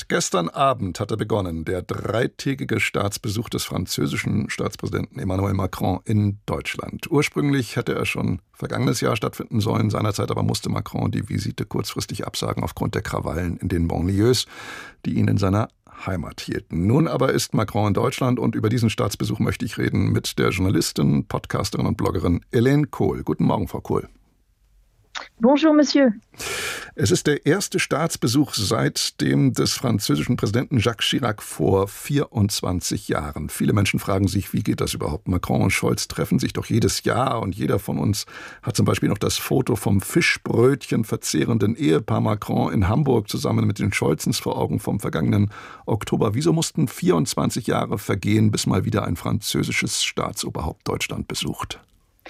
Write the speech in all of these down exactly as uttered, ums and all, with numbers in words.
Gestern Abend hatte begonnen der dreitägige Staatsbesuch des französischen Staatspräsidenten Emmanuel Macron in Deutschland. Ursprünglich hätte er schon vergangenes Jahr stattfinden sollen. Seinerzeit aber musste Macron die Visite kurzfristig absagen aufgrund der Krawallen in den Banlieues, die ihn in seiner Heimat hielten. Nun aber ist Macron in Deutschland und über diesen Staatsbesuch möchte ich reden mit der Journalistin, Podcasterin und Bloggerin Hélène Kohl. Guten Morgen, Frau Kohl. Bonjour, Monsieur. Es ist der erste Staatsbesuch seit dem des französischen Präsidenten Jacques Chirac vor vierundzwanzig Jahren. Viele Menschen fragen sich, wie geht das überhaupt? Macron und Scholz treffen sich doch jedes Jahr und jeder von uns hat zum Beispiel noch das Foto vom Fischbrötchen verzehrenden Ehepaar Macron in Hamburg zusammen mit den Scholzens vor Augen vom vergangenen Oktober. Wieso mussten vierundzwanzig Jahre vergehen, bis mal wieder ein französisches Staatsoberhaupt Deutschland besucht?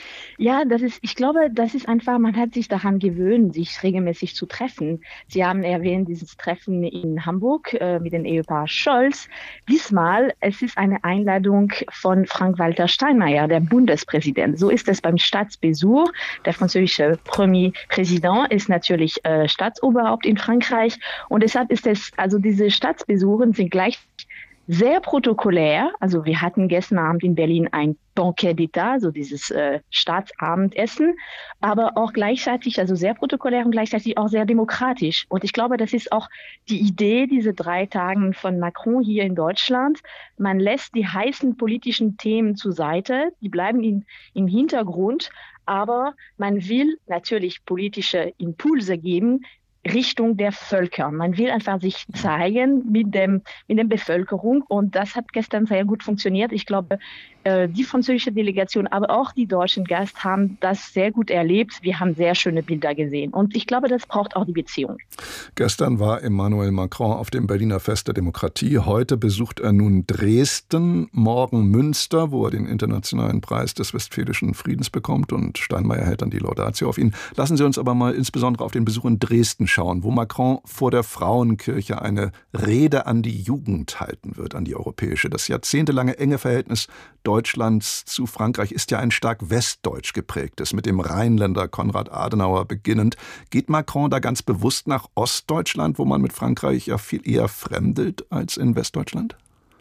Ja, das ist, ich glaube, das ist einfach, man hat sich daran gewöhnt, sich regelmäßig zu treffen. Sie haben erwähnt, dieses Treffen in Hamburg äh, mit dem Ehepaar Scholz. Diesmal, es ist eine Einladung von Frank-Walter Steinmeier, der Bundespräsident. So ist es beim Staatsbesuch. Der französische Premier Präsident ist natürlich äh, Staatsoberhaupt in Frankreich. Und deshalb ist es, also diese Staatsbesuche sind gleich sehr protokollär. Also wir hatten gestern Abend in Berlin ein Banquet d'État, so dieses äh, Staatsabendessen, aber auch gleichzeitig, also sehr protokollär und gleichzeitig auch sehr demokratisch. Und ich glaube, das ist auch die Idee, diese drei Tagen von Macron hier in Deutschland. Man lässt die heißen politischen Themen zur Seite, die bleiben in, im Hintergrund, aber man will natürlich politische Impulse geben, Richtung der Völker. Man will einfach sich zeigen mit dem, mit der Bevölkerung und das hat gestern sehr gut funktioniert. Ich glaube, die französische Delegation, aber auch die deutschen Gäste haben das sehr gut erlebt. Wir haben sehr schöne Bilder gesehen und ich glaube, das braucht auch die Beziehung. Gestern war Emmanuel Macron auf dem Berliner Fest der Demokratie. Heute besucht er nun Dresden, morgen Münster, wo er den internationalen Preis des Westfälischen Friedens bekommt und Steinmeier hält dann die Laudatio auf ihn. Lassen Sie uns aber mal insbesondere auf den Besuch in Dresden schauen, wo Macron vor der Frauenkirche eine Rede an die Jugend halten wird, an die europäische. Das jahrzehntelange enge Verhältnis Deutschlands zu Frankreich ist ja ein stark westdeutsch geprägtes, mit dem Rheinländer Konrad Adenauer beginnend. Geht Macron da ganz bewusst nach Ostdeutschland, wo man mit Frankreich ja viel eher fremdelt als in Westdeutschland?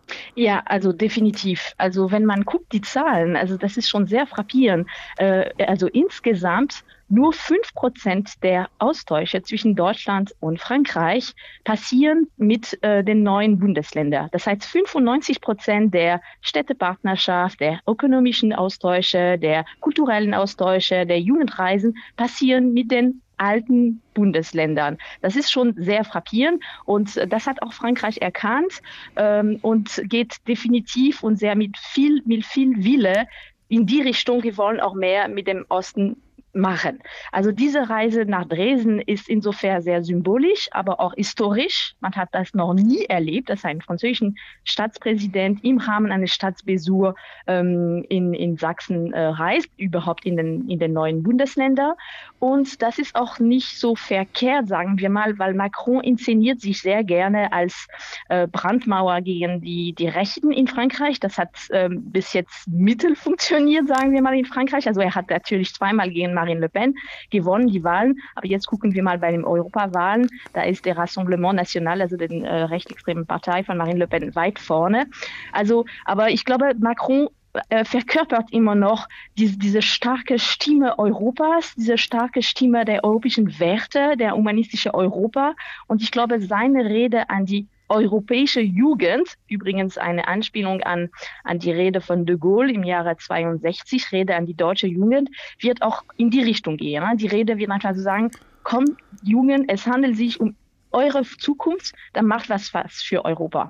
Ja, also definitiv. Also wenn man guckt, die Zahlen, also das ist schon sehr frappierend. Äh, also insgesamt nur fünf Prozent der Austausche zwischen Deutschland und Frankreich passieren mit äh, den neuen Bundesländern. Das heißt, fünfundneunzig Prozent der Städtepartnerschaft, der ökonomischen Austausche, der kulturellen Austausche, der Jugendreisen passieren mit den alten Bundesländern. Das ist schon sehr frappierend und das hat auch Frankreich erkannt ähm, und geht definitiv und sehr mit viel, mit viel Wille in die Richtung. Wir wollen auch mehr mit dem Osten machen. Also diese Reise nach Dresden ist insofern sehr symbolisch, aber auch historisch. Man hat das noch nie erlebt, dass ein französischer Staatspräsident im Rahmen eines Staatsbesuchs ähm, in, in Sachsen äh, reist, überhaupt in den, in den neuen Bundesländern. Und das ist auch nicht so verkehrt, sagen wir mal, weil Macron inszeniert sich sehr gerne als äh, Brandmauer gegen die, die Rechten in Frankreich. Das hat ähm, bis jetzt mittel funktioniert, sagen wir mal, in Frankreich. Also er hat natürlich zweimal gegen Marine Le Pen gewonnen, die Wahlen. Aber jetzt gucken wir mal bei den Europawahlen. Da ist der Rassemblement National, also den äh, rechtsextremen Partei von Marine Le Pen, weit vorne. Also, aber ich glaube, Macron äh, verkörpert immer noch diese, diese starke Stimme Europas, diese starke Stimme der europäischen Werte, der humanistischen Europa. Und ich glaube, seine Rede an die europäische Jugend, übrigens eine Anspielung an, an die Rede von de Gaulle im Jahre zweiundsechzig, Rede an die deutsche Jugend, wird auch in die Richtung gehen. Die Rede wird einfach so sagen, kommt Jugend, es handelt sich um eure Zukunft, dann macht was, was für Europa.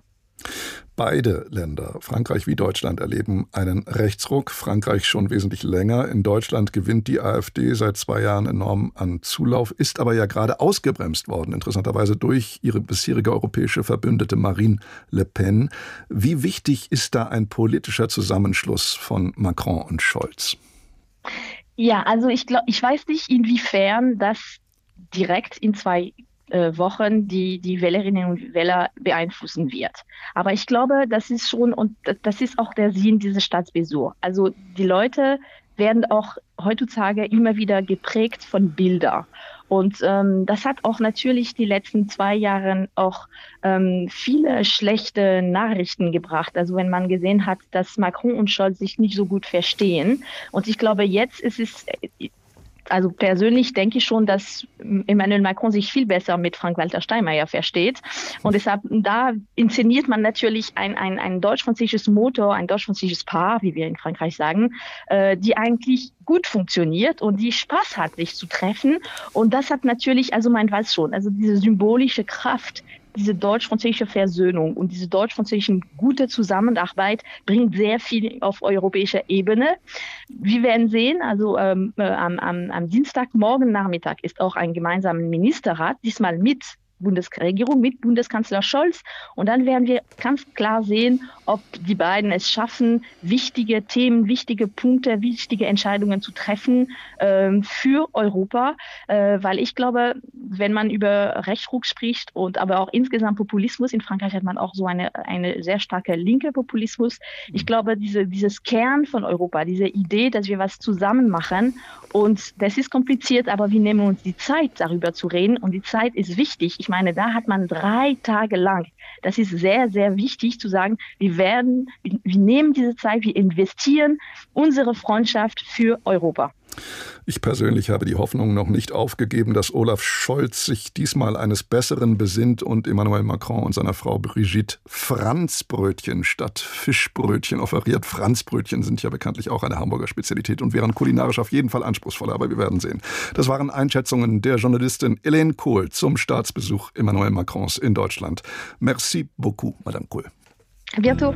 Beide Länder, Frankreich wie Deutschland, erleben einen Rechtsruck. Frankreich schon wesentlich länger. In Deutschland gewinnt die AfD seit zwei Jahren enorm an Zulauf, ist aber ja gerade ausgebremst worden, interessanterweise durch ihre bisherige europäische Verbündete Marine Le Pen. Wie wichtig ist da ein politischer Zusammenschluss von Macron und Scholz? Ja, also ich glaube, ich weiß nicht, inwiefern das direkt in zwei Wochen die die Wählerinnen und Wähler beeinflussen wird. Aber ich glaube, das ist schon, und das ist auch der Sinn dieses Staatsbesuchs. Also die Leute werden auch heutzutage immer wieder geprägt von Bildern. Und ähm, das hat auch natürlich die letzten zwei Jahre auch ähm, viele schlechte Nachrichten gebracht. Also wenn man gesehen hat, dass Macron und Scholz sich nicht so gut verstehen. Und ich glaube, jetzt ist es... Also persönlich denke ich schon, dass Emmanuel Macron sich viel besser mit Frank-Walter Steinmeier versteht. Und deshalb, da inszeniert man natürlich ein, ein, ein deutsch-französisches Motor, ein deutsch-französisches Paar, wie wir in Frankreich sagen, äh, die eigentlich gut funktioniert und die Spaß hat, sich zu treffen. Und das hat natürlich, also man weiß schon, also diese symbolische Kraft, diese deutsch-französische Versöhnung und diese deutsch-französische gute Zusammenarbeit bringt sehr viel auf europäischer Ebene. Wir werden sehen, also ähm, äh, am, am, am Dienstagmorgen Nachmittag ist auch ein gemeinsamer Ministerrat, diesmal mit Bundesregierung, mit Bundeskanzler Scholz. Und dann werden wir ganz klar sehen, ob die beiden es schaffen, wichtige Themen, wichtige Punkte, wichtige Entscheidungen zu treffen ähm, für Europa. Äh, weil ich glaube, wenn man über Rechtsruck spricht und aber auch insgesamt Populismus, in Frankreich hat man auch so eine, eine sehr starke linke Populismus. Ich glaube, diese, dieses Kern von Europa, diese Idee, dass wir was zusammen machen, und das ist kompliziert, aber wir nehmen uns die Zeit, darüber zu reden. Und die Zeit ist wichtig. Ich meine, da hat man drei Tage lang. Das ist sehr, sehr wichtig zu sagen, wir werden, wir nehmen diese Zeit, wir investieren unsere Freundschaft für Europa. Ich persönlich habe die Hoffnung noch nicht aufgegeben, dass Olaf Scholz sich diesmal eines Besseren besinnt und Emmanuel Macron und seiner Frau Brigitte Franzbrötchen statt Fischbrötchen offeriert. Franzbrötchen sind ja bekanntlich auch eine Hamburger Spezialität und wären kulinarisch auf jeden Fall anspruchsvoller, aber wir werden sehen. Das waren Einschätzungen der Journalistin Hélène Kohl zum Staatsbesuch Emmanuel Macrons in Deutschland. Merci beaucoup, Madame Kohl. À bientôt.